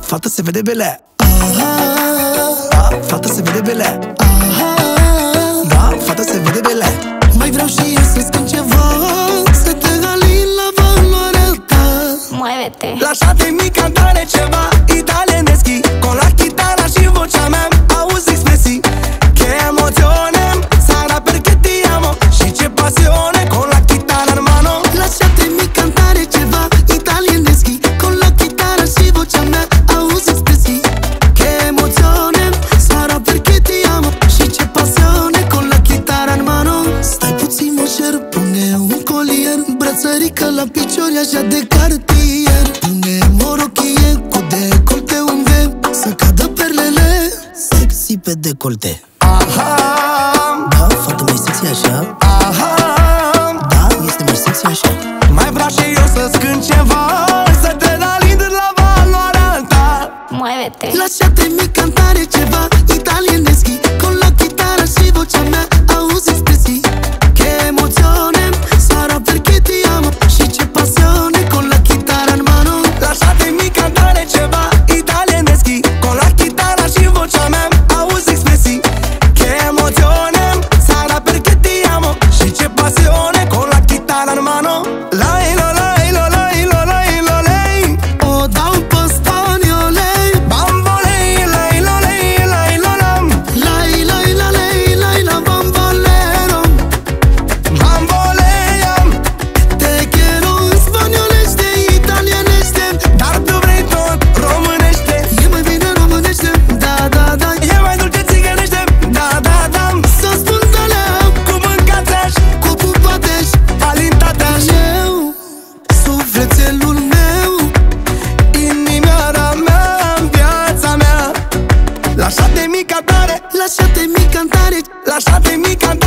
fată se vede belea. Fată se vede belea. Da, fată se vede belea. Mai vreau și eu să schimb ceva, să te alin la valoarea ta. Muévete. Lasciatemi cantare ceva italieneschi, con la chitarra și vocea mea auzi espressii. Che emozione sarà perché ti amo și ce passione con la chitarra in mano. Lasciatemi cantare ceva italieneschi, con la chitarra și vocea mea auzi espressii. Che emozione sarà perché ti amo și ce passione con la chitarra in mano. Stai puțin, mă cer, pune un colier, brățărică la piciori așa de cartier. Pune morochie cu decolte unde să cadă perlele sexy pe decolte. Aha, da, fată mai sexy așa. Aha, da, este mai sexy așa. Mai vreau și eu să-ți cânt ceva, să te alind la valoarea ta. Muévete. Lasciatemi cantare ceva italieneschi, con la chitarra și vocea mea auzi espressii. Che emozione sarà perché ti amo și ce passione con la chitarra in mano. Lasciatemi cantare ceva italieneschi, con la chitarra și vocea mea auzi espressii. Che emozione sarà perché ti amo și ce passione con la chitarra in mano. Lai lo lai lo lai lo lai lo lei, o dau pe spaniolei. Bambolei lai lo lei lai lo lam, lai lai la lei lai la bambolero. Bamboleam, te quiero în spaniolește, italienește, dar tu vrei tot românește. E mai bine românește, da, da, da. E mai dulce țigănește, da, da, da. Să spun alea, cu mâncați-aș, cu pupați-aș, alintați-aș. Eu, sufletelul meu, inimioara mea, viața mea. Lasciatemi cantare, lasciatemi cantare, lasciatemi cantare.